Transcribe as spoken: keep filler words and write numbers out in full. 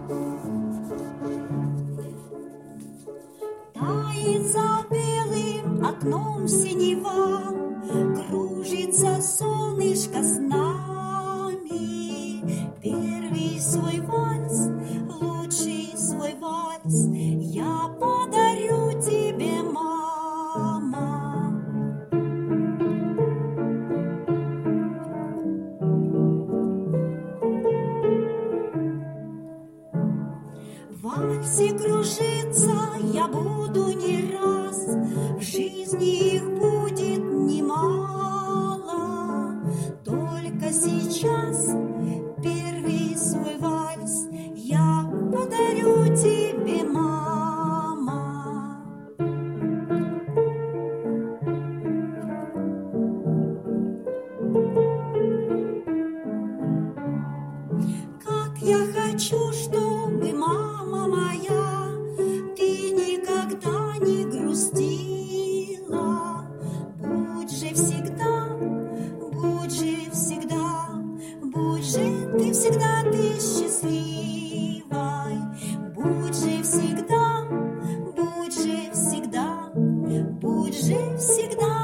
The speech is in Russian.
Тает за белым окном синева, кружится солнышко с нами. Первый свой вальс, лучший свой вальс я подарю тебе, мама. В вальсе кружиться я буду не раз, в жизни их будет немало. Только сейчас первый свой вальс я подарю тебе, мама. Как я хочу, чтобы, мама моя, ты никогда не грустила. Будь же всегда, будь же всегда, будь же ты всегда ты счастливой. Будь же всегда, будь же всегда, будь же всегда